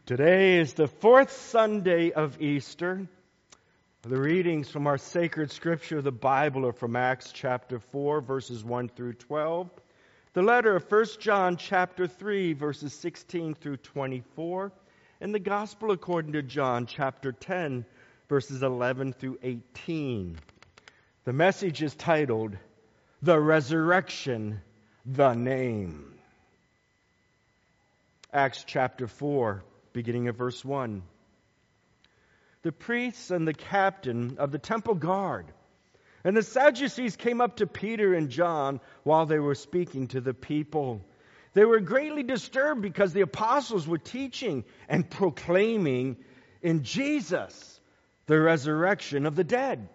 Today is the fourth Sunday of Easter. The readings from our sacred scripture, the Bible, are from Acts chapter 4, verses 1 through 12. The letter of 1 John chapter 3, verses 16 through 24. And the Gospel according to John chapter 10, verses 11 through 18. The message is titled, The Resurrection, the Name. Acts chapter 4. Beginning of verse 1. The priests and the captain of the temple guard and the Sadducees came up to Peter and John while they were speaking to the people. They were greatly disturbed because the apostles were teaching and proclaiming in Jesus the resurrection of the dead.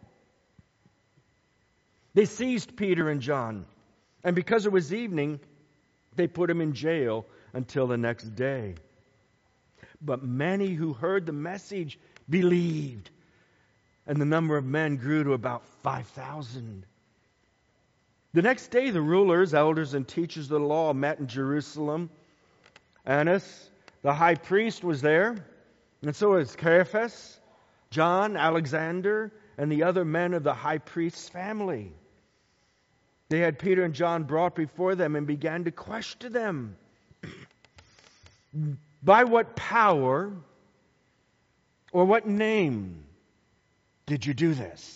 They seized Peter and John, and because it was evening, they put them in jail until the next day. But many who heard the message believed, and the number of men grew to about 5,000. The next day, the rulers, elders, and teachers of the law met in Jerusalem. Annas, the high priest, was there, and so was Caiaphas, John, Alexander, and the other men of the high priest's family. They had Peter and John brought before them and began to question them. By what power or what name did you do this?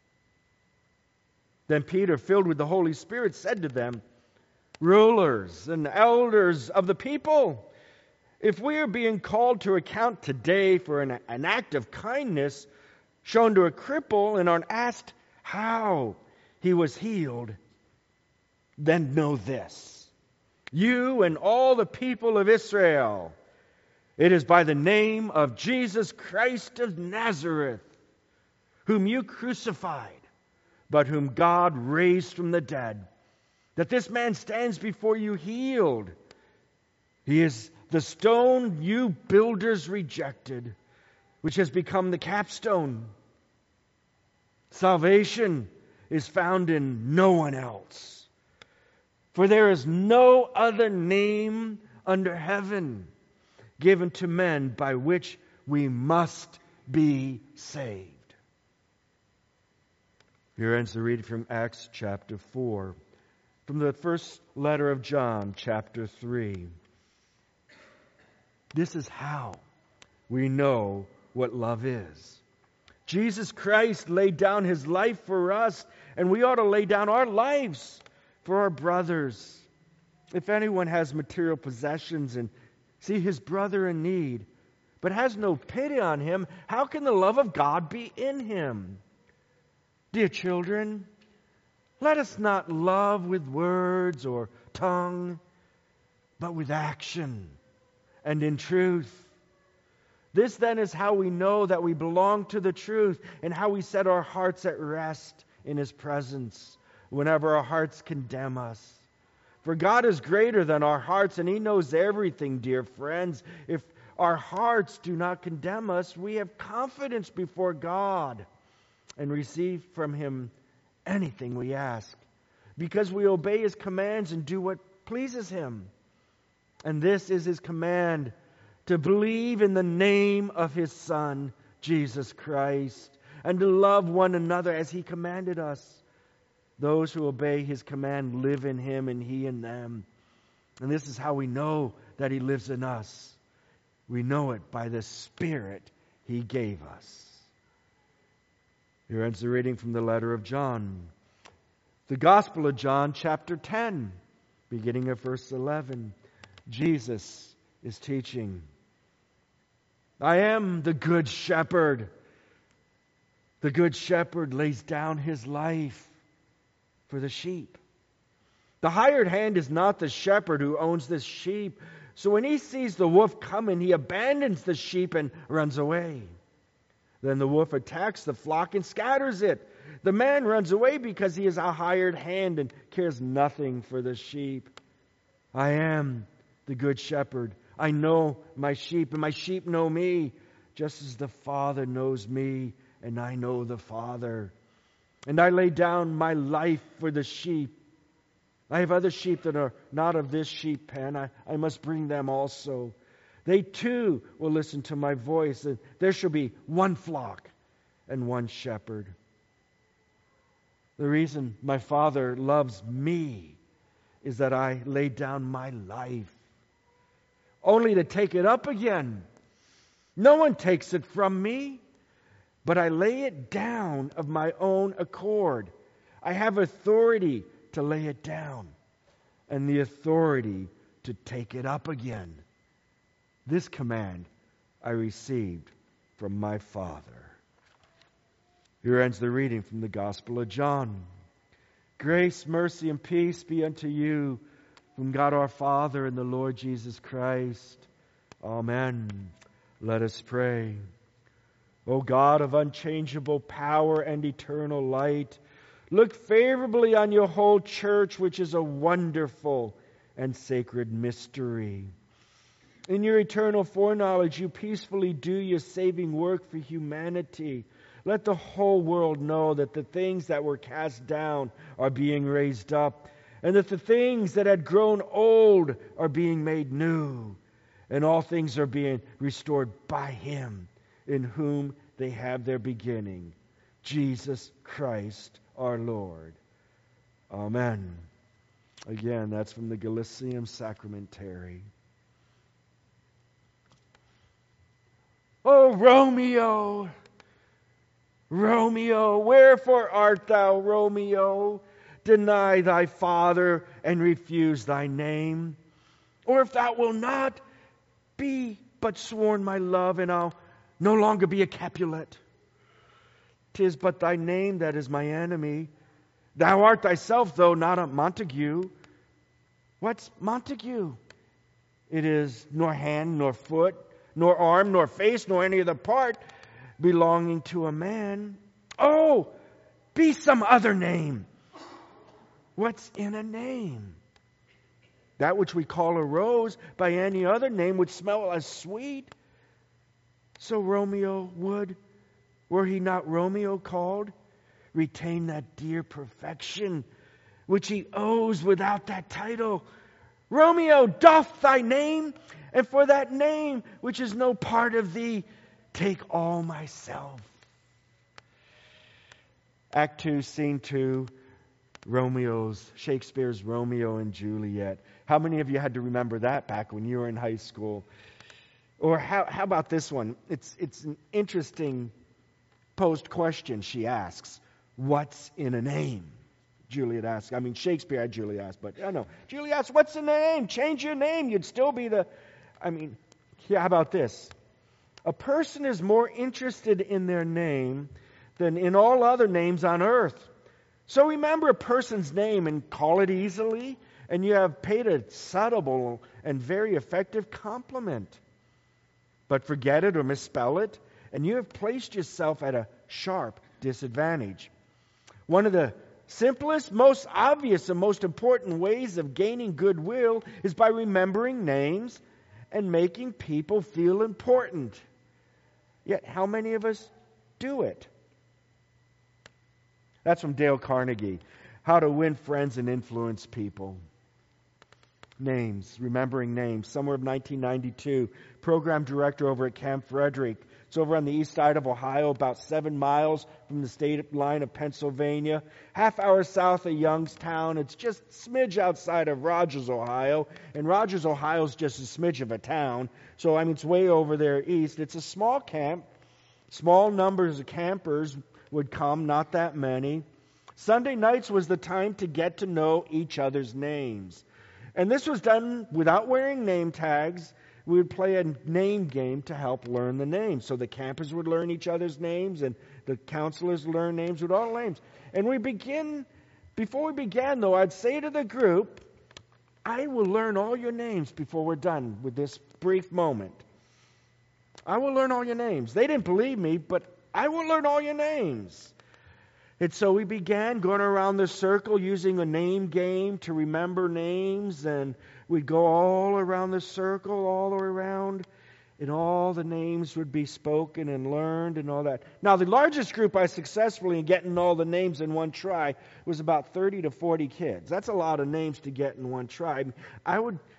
Then Peter, filled with the Holy Spirit, said to them, Rulers and elders of the people, if we are being called to account today for an act of kindness shown to a cripple and are asked how he was healed, then know this, you and all the people of Israel, it is by the name of Jesus Christ of Nazareth, whom you crucified, but whom God raised from the dead, that this man stands before you healed. He is the stone you builders rejected, which has become the capstone. Salvation is found in no one else, for there is no other name under heaven given to men by which we must be saved. Here ends the reading from Acts chapter 4. From the first letter of John chapter 3. This is how we know what love is. Jesus Christ laid down His life for us, and we ought to lay down our lives for our brothers. If anyone has material possessions and see his brother in need, but has no pity on him, how can the love of God be in him? Dear children, let us not love with words or tongue, but with action and in truth. This then is how we know that we belong to the truth and how we set our hearts at rest in His presence whenever our hearts condemn us. For God is greater than our hearts, and He knows everything, dear friends. If our hearts do not condemn us, we have confidence before God and receive from Him anything we ask, because we obey His commands and do what pleases Him. And this is His command, to believe in the name of His Son, Jesus Christ, and to love one another as He commanded us. Those who obey His command live in Him and He in them. And this is how we know that He lives in us. We know it by the Spirit He gave us. Here ends the reading from the letter of John. The Gospel of John, chapter 10, beginning of verse 11. Jesus is teaching. I am the good shepherd. The good shepherd lays down his life for the sheep. The hired hand is not the shepherd who owns the sheep. So when he sees the wolf coming, he abandons the sheep and runs away. Then the wolf attacks the flock and scatters it. The man runs away because he is a hired hand and cares nothing for the sheep. I am the good shepherd. I know my sheep, and my sheep know me, just as the Father knows me, and I know the Father. And I lay down my life for the sheep. I have other sheep that are not of this sheep pen. I must bring them also. They too will listen to my voice, and there shall be one flock and one shepherd. The reason my Father loves me is that I laid down my life, only to take it up again. No one takes it from me, but I lay it down of my own accord. I have authority to lay it down and the authority to take it up again. This command I received from my Father. Here ends the reading from the Gospel of John. Grace, mercy, and peace be unto you from God our Father and the Lord Jesus Christ. Amen. Let us pray. O God of unchangeable power and eternal light, look favorably on your whole church, which is a wonderful and sacred mystery. In your eternal foreknowledge, you peacefully do your saving work for humanity. Let the whole world know that the things that were cast down are being raised up, and that the things that had grown old are being made new, and all things are being restored by Him, in whom they have their beginning, Jesus Christ our Lord. Amen. Again, that's from the Gallicanum Sacramentary. O Romeo, Romeo, wherefore art thou, Romeo? Deny thy father and refuse thy name. Or if thou wilt not, be but sworn my love, and I'll no longer be a Capulet. 'Tis but thy name that is my enemy. Thou art thyself, though not a Montague. What's Montague? It is nor hand, nor foot, nor arm, nor face, nor any other part belonging to a man. Oh, be some other name. What's in a name? That which we call a rose by any other name would smell as sweet. So Romeo would, were he not Romeo called, retain that dear perfection which he owes without that title. Romeo, doff thy name, and for that name which is no part of thee, take all myself. Act 2, Scene 2, Shakespeare's Romeo and Juliet. How many of you had to remember that back when you were in high school? Or how about this one? It's an interesting posed question. She asks, what's in a name? Juliet asks. I mean, Shakespeare had Juliet ask, but I know. Juliet asks, what's in a name? Change your name. You'd still be how about this? A person is more interested in their name than in all other names on earth. So remember a person's name and call it easily, and you have paid a subtle and very effective compliment. But forget it or misspell it, and you have placed yourself at a sharp disadvantage. One of the simplest, most obvious, and most important ways of gaining goodwill is by remembering names and making people feel important. Yet, how many of us do it? That's from Dale Carnegie. How to Win Friends and Influence People. Names, remembering names. Summer of 1992. Program director over at Camp Frederick. It's over on the east side of Ohio, about 7 miles from the state line of Pennsylvania. Half hour south of Youngstown. It's just a smidge outside of Rogers, Ohio. And Rogers, Ohio is just a smidge of a town. So, it's way over there east. It's a small camp. Small numbers of campers would come, not that many. Sunday nights was the time to get to know each other's names. And this was done without wearing name tags. We would play a name game to help learn the names. So the campers would learn each other's names, and the counselors learn names with all names. And before we began, though, I'd say to the group, I will learn all your names before we're done with this brief moment. I will learn all your names. They didn't believe me, but I will learn all your names. And so we began going around the circle using a name game to remember names, and we'd go all around the circle, all around, and all the names would be spoken and learned and all that. Now, the largest group I successfully in getting all the names in one try was about 30 to 40 kids. That's a lot of names to get in one try. I would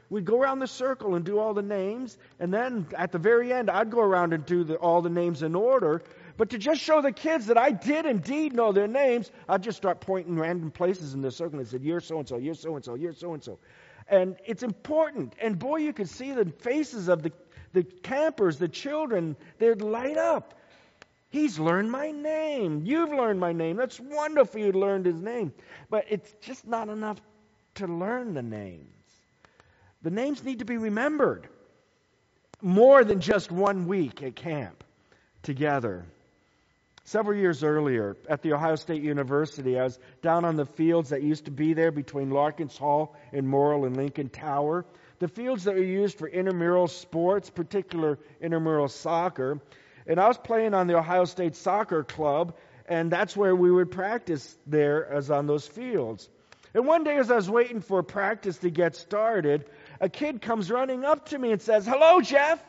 we'd go around the circle and do all the names, and then at the very end, I'd go around and do all the names in order. But to just show the kids that I did indeed know their names, I'd just start pointing random places in the circle and said, you're so-and-so, you're so-and-so, you're so-and-so. And it's important. And boy, you could see the faces of the campers, the children, they'd light up. He's learned my name. You've learned my name. That's wonderful you learned his name. But it's just not enough to learn the names. The names need to be remembered more than just 1 week at camp together. Several years earlier at the Ohio State University, I was down on the fields that used to be there between Larkins Hall and Morrill and Lincoln Tower. The fields that were used for intramural sports, particular intramural soccer. And I was playing on the Ohio State Soccer Club, and that's where we would practice there as on those fields. And one day as I was waiting for practice to get started, a kid comes running up to me and says, "Hello, Jeff."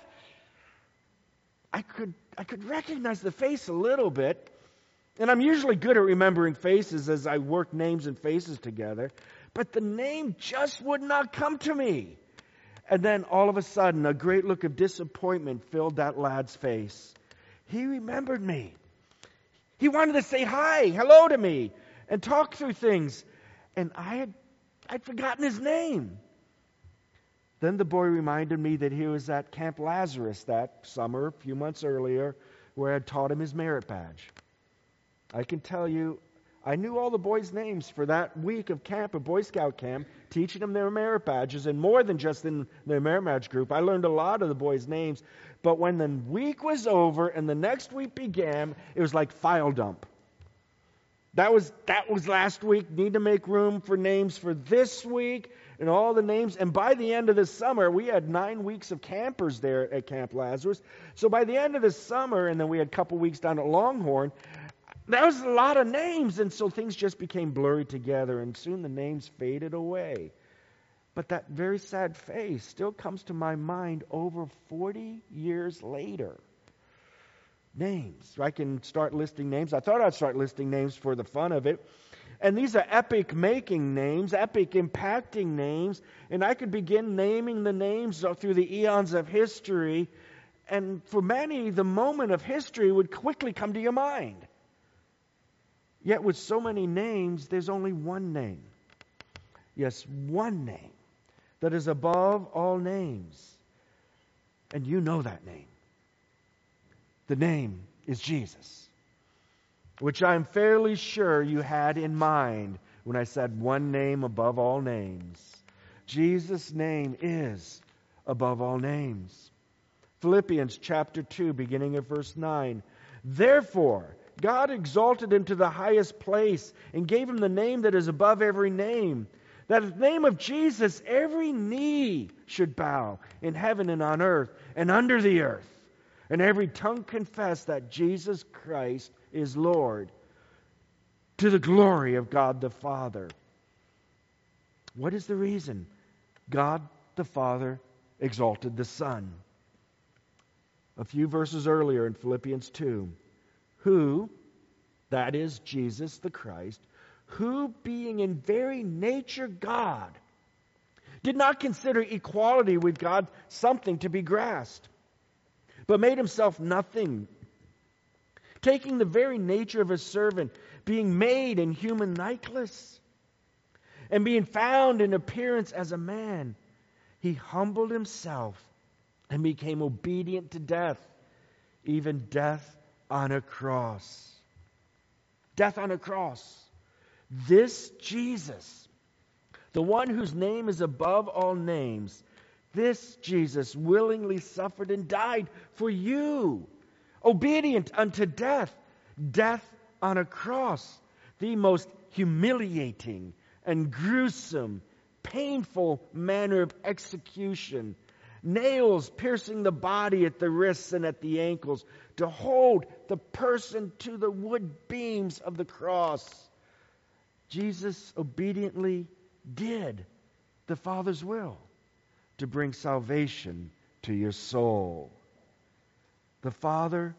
I could recognize the face a little bit. And I'm usually good at remembering faces as I work names and faces together. But the name just would not come to me. And then all of a sudden, a great look of disappointment filled that lad's face. He remembered me. He wanted to say hi, hello to me, and talk through things. And I'd forgotten his name. Then the boy reminded me that he was at Camp Lazarus that summer, a few months earlier, where I had taught him his merit badge. I can tell you, I knew all the boys' names for that week of camp, a Boy Scout camp, teaching them their merit badges, and more than just in their merit badge group. I learned a lot of the boys' names. But when the week was over and the next week began, it was like file dump. That was last week. Need to make room for names for this week and all the names. And by the end of the summer, we had 9 weeks of campers there at Camp Lazarus. So by the end of the summer, and then we had a couple weeks down at Longhorn, that was a lot of names. And so things just became blurry together, and soon the names faded away. But that very sad face still comes to my mind over 40 years later. Names. I can start listing names. I thought I'd start listing names for the fun of it. And these are epic-making names, epic-impacting names. And I could begin naming the names through the eons of history. And for many, the moment of history would quickly come to your mind. Yet with so many names, there's only one name. Yes, one name that is above all names. And you know that name. The name is Jesus, which I'm fairly sure you had in mind when I said one name above all names. Jesus' name is above all names. Philippians chapter 2, beginning at verse 9. Therefore, God exalted him to the highest place and gave him the name that is above every name, that at the name of Jesus every knee should bow in heaven and on earth and under the earth, and every tongue confess that Jesus Christ is Lord, to the glory of God the Father. What is the reason? God the Father exalted the Son. A few verses earlier in Philippians 2, who, that is Jesus the Christ, who being in very nature God, did not consider equality with God something to be grasped, but made himself nothing, taking the very nature of a servant, being made in human likeness, and being found in appearance as a man, he humbled himself and became obedient to death, even death on a cross. Death on a cross. This Jesus, the one whose name is above all names, this Jesus willingly suffered and died for you, obedient unto death, death on a cross, the most humiliating and gruesome, painful manner of execution, nails piercing the body at the wrists and at the ankles to hold the person to the wood beams of the cross. Jesus obediently did the Father's will to bring salvation to your soul. The Father's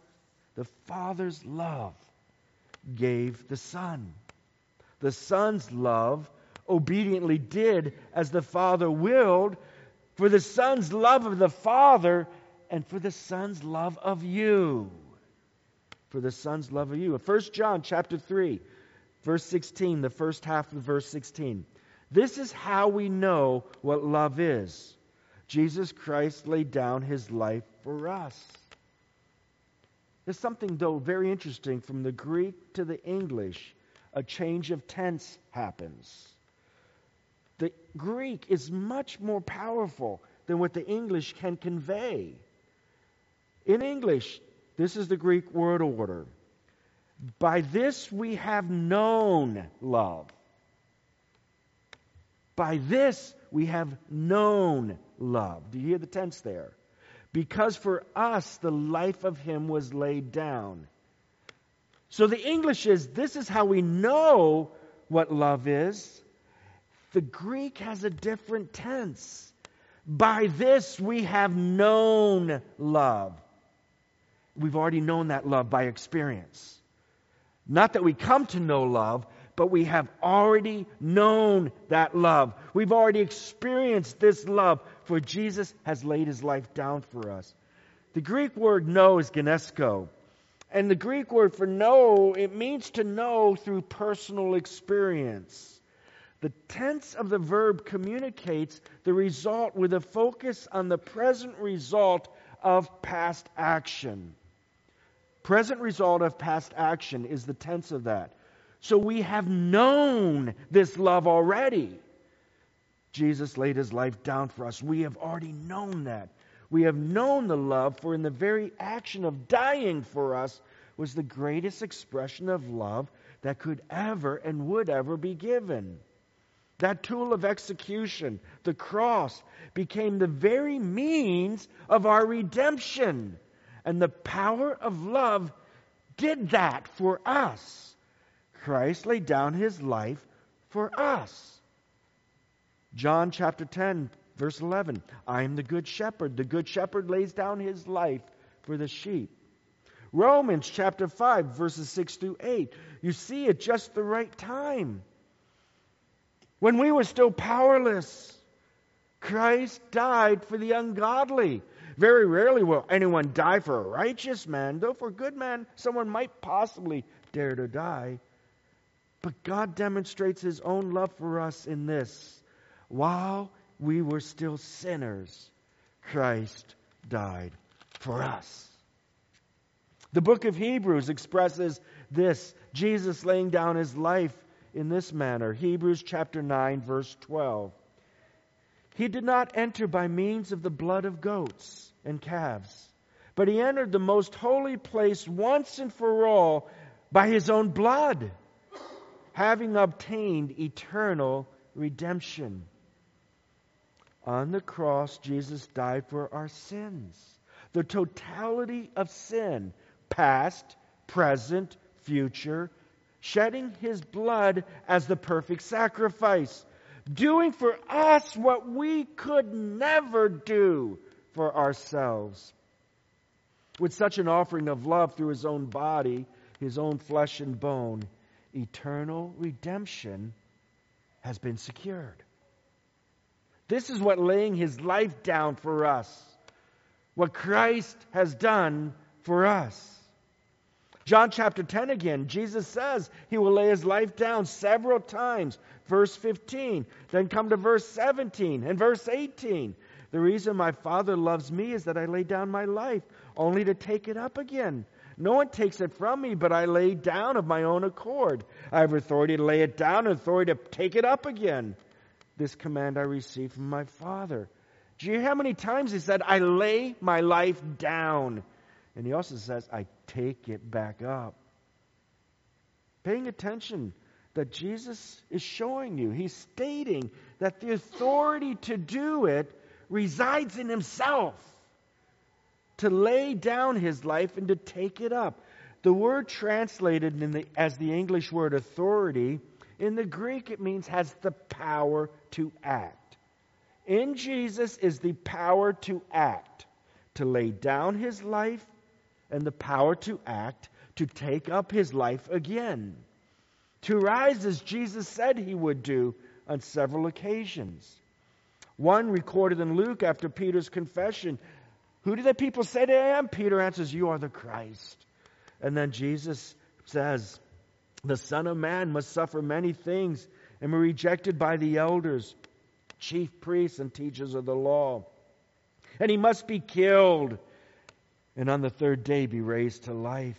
love gave the Son. The Son's love obediently did as the Father willed for the Son's love of the Father, and for the Son's love of you. For the Son's love of you. 1 John chapter 3, verse 16, the first half of verse 16. This is how we know what love is. Jesus Christ laid down his life for us. There's something, though, very interesting from the Greek to the English. A change of tense happens. The Greek is much more powerful than what the English can convey. In English, this is the Greek word order. By this we have known love. By this we have known love. Do you hear the tense there? Because for us the life of him was laid down. So the English is, this is how we know what love is. The Greek has a different tense. By this we have known love. We've already known that love by experience. Not that we come to know love, but we have already known that love. We've already experienced this love, for Jesus has laid his life down for us. The Greek word know is gnesko. And the Greek word for know, it means to know through personal experience. The tense of the verb communicates the result with a focus on the present result of past action. Present result of past action is the tense of that. So we have known this love already. Jesus laid his life down for us. We have already known that. We have known the love, for in the very action of dying for us was the greatest expression of love that could ever and would ever be given. That tool of execution, the cross, became the very means of our redemption. And the power of love did that for us. Christ laid down his life for us. John chapter 10, verse 11. I am the good shepherd. The good shepherd lays down his life for the sheep. Romans chapter 5, verses 6 through 8. You see, at just the right time, when we were still powerless, Christ died for the ungodly. Very rarely will anyone die for a righteous man, though for a good man, someone might possibly dare to die. But God demonstrates his own love for us in this. While we were still sinners, Christ died for us. The book of Hebrews expresses this, Jesus laying down his life in this manner. Hebrews chapter 9, verse 12. He did not enter by means of the blood of goats and calves, but he entered the most holy place once and for all by his own blood, having obtained eternal redemption. On the cross, Jesus died for our sins. The totality of sin, past, present, future, shedding his blood as the perfect sacrifice, doing for us what we could never do for ourselves. With such an offering of love through his own body, his own flesh and bone, eternal redemption has been secured. This is what laying his life down for us, what Christ has done for us. John chapter 10 again, Jesus says he will lay his life down several times. Verse 15, then come to verse 17 and verse 18. The reason my Father loves me is that I lay down my life, only to take it up again. No one takes it from me, but I lay down of my own accord. I have authority to lay it down and authority to take it up again. This command I received from my Father. Do you hear how many times he said, I lay my life down? And he also says, I take it back up. Paying attention that Jesus is showing you. He's stating that the authority to do it resides in himself. To lay down his life and to take it up. The word translated as the English word authority, in the Greek it means has the power to act. In Jesus is the power to act, to lay down his life, and the power to act, to take up his life again. To rise as Jesus said he would do on several occasions. One recorded in Luke after Peter's confession. Who do the people say that I am? Peter answers, you are the Christ. And then Jesus says, the Son of Man must suffer many things and be rejected by the elders, chief priests, and teachers of the law. And he must be killed, and on the third day be raised to life.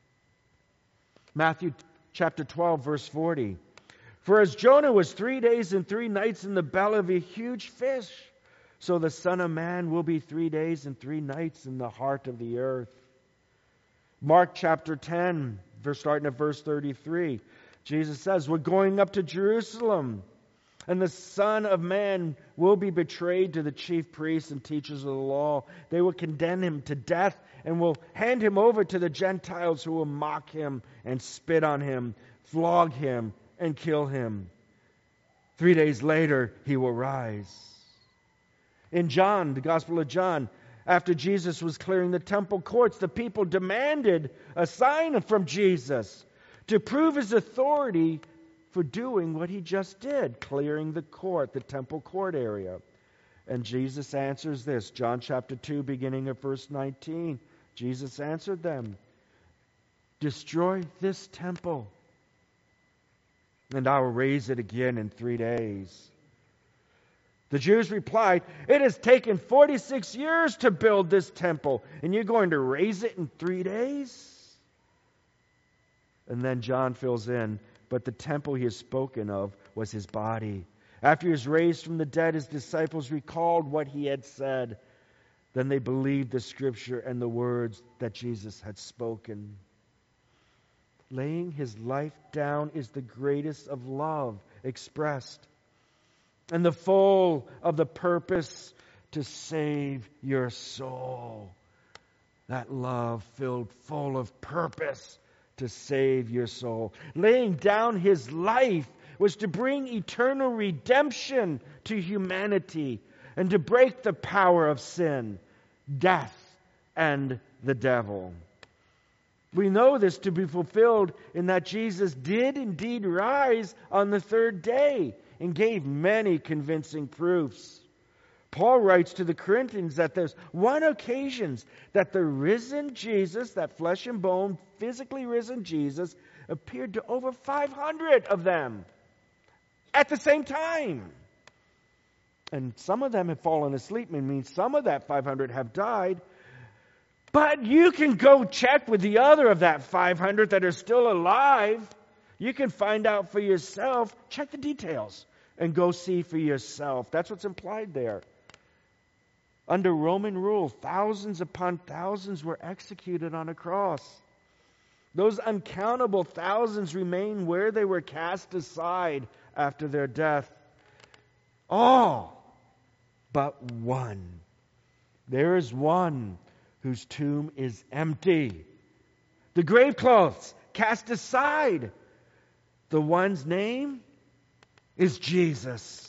Matthew chapter 12, verse 40. For as Jonah was 3 days and 3 nights in the belly of a huge fish, so the Son of Man will be 3 days and 3 nights in the heart of the earth. Mark chapter 10, starting at verse 33. Jesus says, we're going up to Jerusalem, and the Son of Man will be betrayed to the chief priests and teachers of the law. They will condemn him to death and will hand him over to the Gentiles, who will mock him and spit on him, flog him, and kill him. 3 days later, he will rise. In John, the Gospel of John, after Jesus was clearing the temple courts, the people demanded a sign from Jesus to prove his authority for doing what he just did, clearing the court, the temple court area. And Jesus answers this, John chapter 2, beginning at verse 19. Jesus answered them, destroy this temple, and I will raise it again in 3 days. The Jews replied, it has taken 46 years to build this temple, and you're going to raise it in 3 days? And then John fills in, but the temple he has spoken of was his body. After he was raised from the dead, his disciples recalled what he had said. Then they believed the scripture and the words that Jesus had spoken. Laying his life down is the greatest of love expressed, and the full of the purpose to save your soul. That love filled full of purpose to save your soul. Laying down his life was to bring eternal redemption to humanity and to break the power of sin, death, and the devil. We know this to be fulfilled in that Jesus did indeed rise on the third day and gave many convincing proofs. Paul writes to the Corinthians that there's one occasion that the risen Jesus, that flesh and bone, physically risen Jesus, appeared to over 500 of them at the same time. And some of them have fallen asleep. It means some of that 500 have died. But you can go check with the other of that 500 that are still alive. You can find out for yourself. Check the details and go see for yourself. That's what's implied there. Under Roman rule, thousands upon thousands were executed on a cross. Those uncountable thousands remain where they were cast aside after their death. All but one. There is one whose tomb is empty. The grave clothes cast aside. The one's name is Jesus.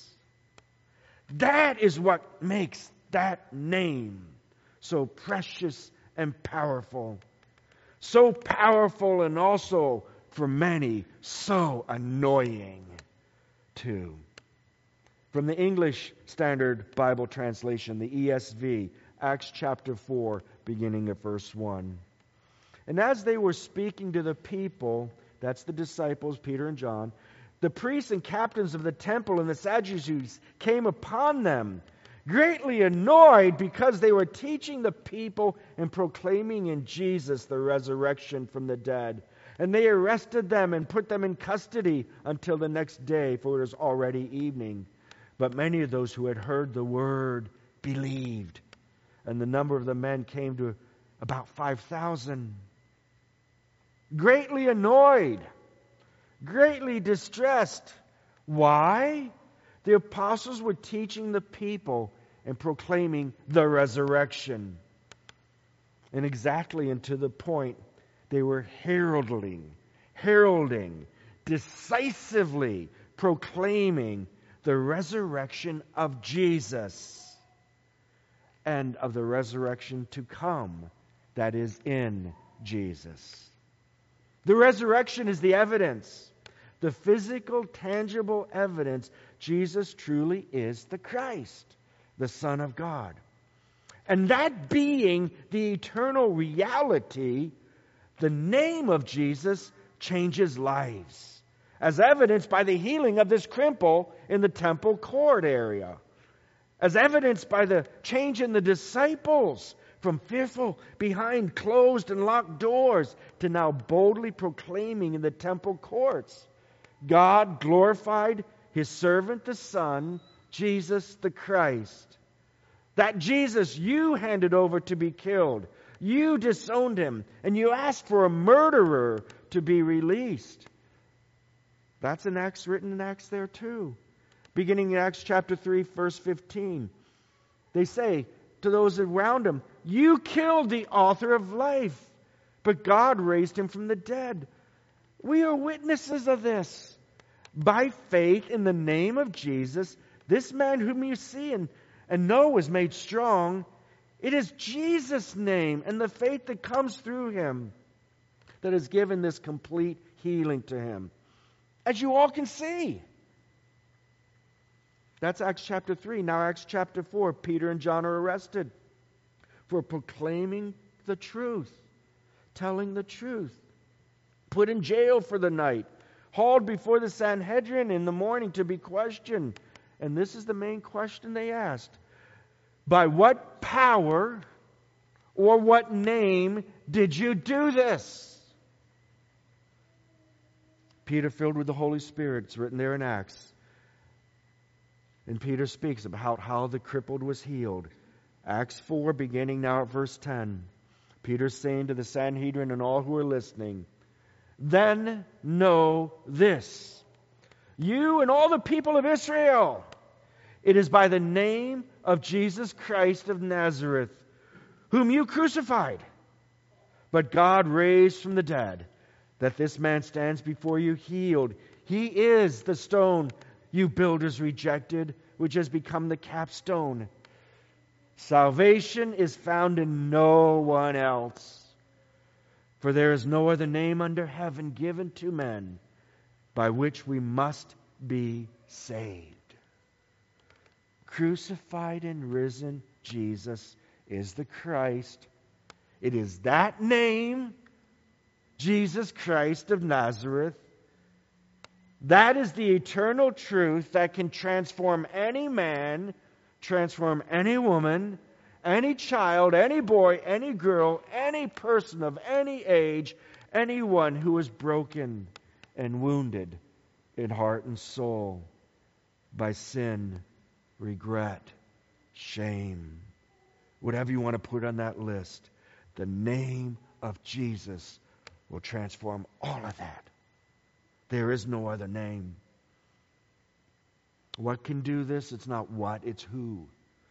That is what makes that name so precious and powerful. So powerful and also, for many, so annoying too. From the English Standard Bible Translation, the ESV, Acts chapter 4, beginning at verse 1. And as they were speaking to the people, that's the disciples, Peter and John, the priests and captains of the temple and the Sadducees came upon them, greatly annoyed because they were teaching the people and proclaiming in Jesus the resurrection from the dead. And they arrested them and put them in custody until the next day, for it was already evening. But many of those who had heard the word believed, and the number of the men came to about 5,000. Greatly annoyed, greatly distressed. Why? The apostles were teaching the people and proclaiming the resurrection. And exactly and to the point, they were heralding, decisively proclaiming the resurrection of Jesus and of the resurrection to come that is in Jesus. The resurrection is the evidence, the physical, tangible evidence Jesus truly is the Christ. the Son of God. And that being the eternal reality, the name of Jesus changes lives, as evidenced by the healing of this cripple in the temple court area, as evidenced by the change in the disciples from fearful behind closed and locked doors to now boldly proclaiming in the temple courts. God glorified His servant, the Son, Jesus the Christ. That Jesus you handed over to be killed. You disowned Him, and you asked for a murderer to be released. That's an Acts, written in Acts there too. Beginning in Acts chapter 3, verse 15. They say to those around Him, you killed the author of life, but God raised Him from the dead. We are witnesses of this. By faith in the name of Jesus, this man whom you see and know was made strong. It is Jesus' name and the faith that comes through Him that has given this complete healing to him. As you all can see. That's Acts chapter 3. Now Acts chapter 4. Peter and John are arrested for proclaiming the truth, telling the truth. Put in jail for the night. Hauled before the Sanhedrin in the morning to be questioned. And this is the main question they asked. By what power or what name did you do this? Peter, filled with the Holy Spirit, it's written there in Acts. And Peter speaks about how the crippled was healed. Acts 4, beginning now at verse 10. Peter's saying to the Sanhedrin and all who are listening, then know this, you and all the people of Israel, it is by the name of Jesus Christ of Nazareth, whom you crucified, but God raised from the dead, that this man stands before you healed. He is the stone you builders rejected, which has become the capstone. Salvation is found in no one else. For there is no other name under heaven given to men by which we must be saved. Crucified and risen Jesus is the Christ. It is that name, Jesus Christ of Nazareth. That is the eternal truth that can transform any man, transform any woman, any child, any boy, any girl, any person of any age, anyone who is broken and wounded in heart and soul by sin, regret, shame. Whatever you want to put on that list, the name of Jesus will transform all of that. There is no other name. What can do this? It's not what, it's who.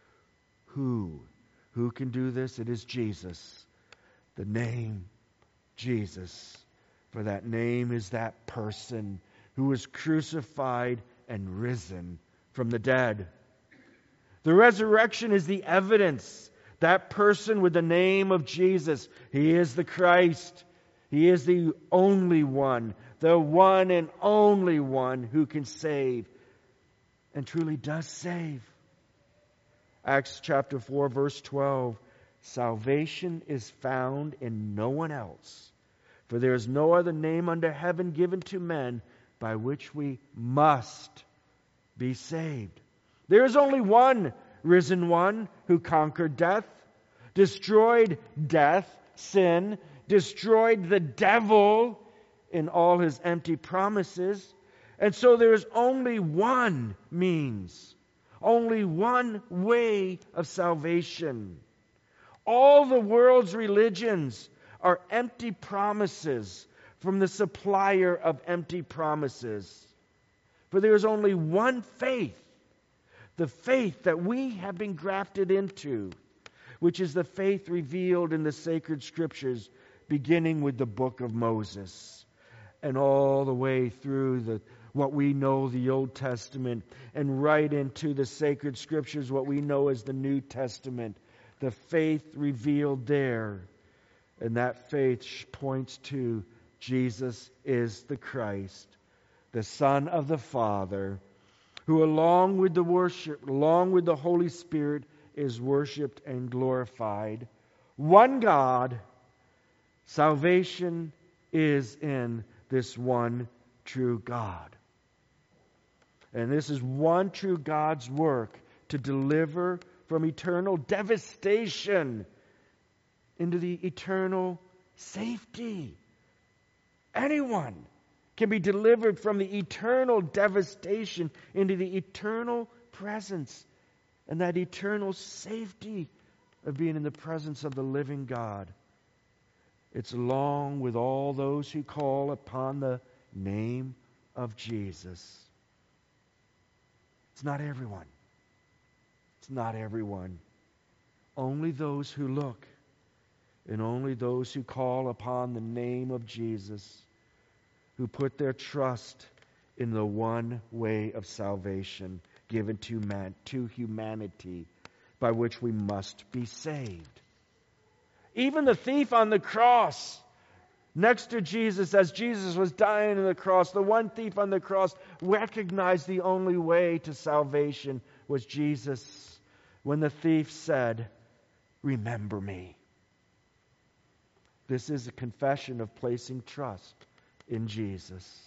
Who can do this? It is Jesus. The name Jesus. For that name is that person who was crucified and risen from the dead. The resurrection is the evidence. That person with the name of Jesus, He is the Christ. He is the only one, the one and only one who can save and truly does save. Acts chapter 4, verse 12. Salvation is found in no one else, for there is no other name under heaven given to men by which we must be saved. There is only one risen one who conquered death, destroyed death, sin, destroyed the devil in all his empty promises. And so there is only one means, only one way of salvation. All the world's religions are empty promises from the supplier of empty promises. For there is only one faith, the faith that we have been grafted into, which is the faith revealed in the sacred scriptures, beginning with the book of Moses and all the way through what we know the Old Testament and right into the sacred scriptures, what we know as the New Testament. The faith revealed there. And that faith points to Jesus is the Christ, the Son of the Father, who along with the worship, along with the Holy Spirit, is worshiped and glorified. One God. Salvation is in this one true God. And this is one true God's work to deliver from eternal devastation into the eternal safety. Anyone can be delivered from the eternal devastation into the eternal presence and that eternal safety of being in the presence of the living God. It's along with all those who call upon the name of Jesus. It's not everyone. It's not everyone. Only those who look, and only those who call upon the name of Jesus, who put their trust in the one way of salvation given to humanity by which we must be saved. Even the thief on the cross, next to Jesus, as Jesus was dying on the cross, the one thief on the cross recognized the only way to salvation was Jesus. When the thief said, "Remember me." This is a confession of placing trust in Jesus.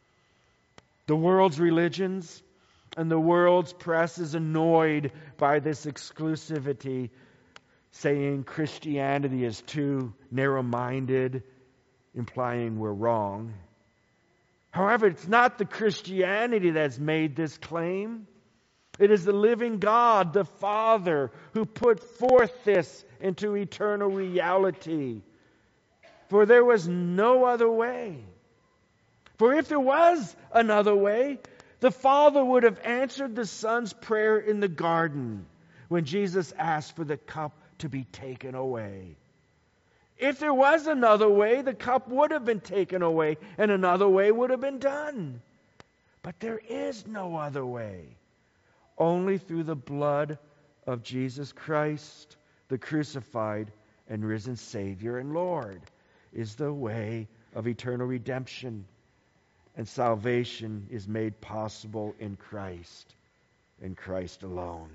The world's religions and the world's press is annoyed by this exclusivity, saying Christianity is too narrow-minded, implying we're wrong. However, it's not the Christianity that's made this claim. It is the living God, the Father, who put forth this into eternal reality. For there was no other way. For if there was another way, the Father would have answered the Son's prayer in the garden when Jesus asked for the cup to be taken away. If there was another way, the cup would have been taken away and another way would have been done. But there is no other way. Only through the blood of Jesus Christ, the crucified and risen Savior and Lord, is the way of eternal redemption. And salvation is made possible in Christ, and Christ alone.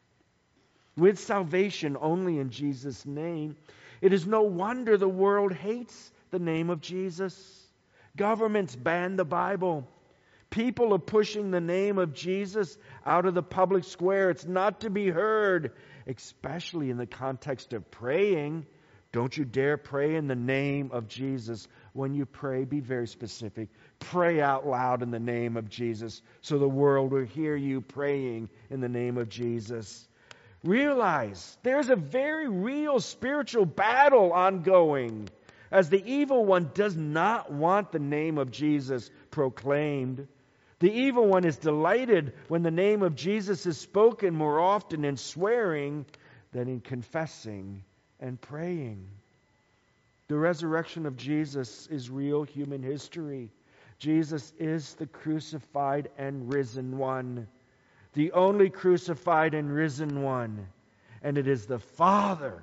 With salvation only in Jesus' name, it is no wonder the world hates the name of Jesus. Governments ban the Bible. People are pushing the name of Jesus out of the public square. It's not to be heard, especially in the context of praying. Don't you dare pray in the name of Jesus. When you pray, be very specific. Pray out loud in the name of Jesus so the world will hear you praying in the name of Jesus. Realize there's a very real spiritual battle ongoing, as the evil one does not want the name of Jesus proclaimed. The evil one is delighted when the name of Jesus is spoken more often in swearing than in confessing and praying. The resurrection of Jesus is real human history. Jesus is the crucified and risen one, the only crucified and risen one. And it is the Father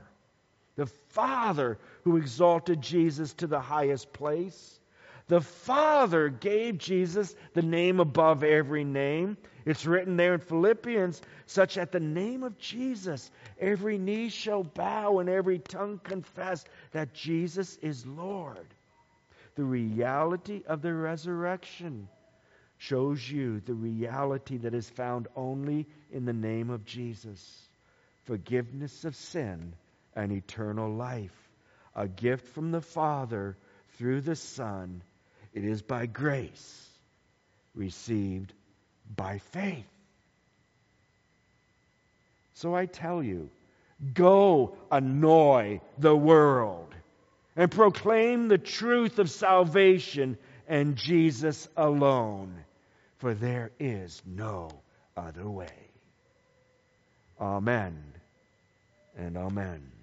who exalted Jesus to the highest place. The Father gave Jesus the name above every name. It's written there in Philippians, such at the name of Jesus, every knee shall bow and every tongue confess that Jesus is Lord. The reality of the resurrection shows you the reality that is found only in the name of Jesus. Forgiveness of sin and eternal life. A gift from the Father through the Son. It is by grace, received by faith. So I tell you, go annoy the world and proclaim the truth of salvation and Jesus alone, for there is no other way. Amen and amen.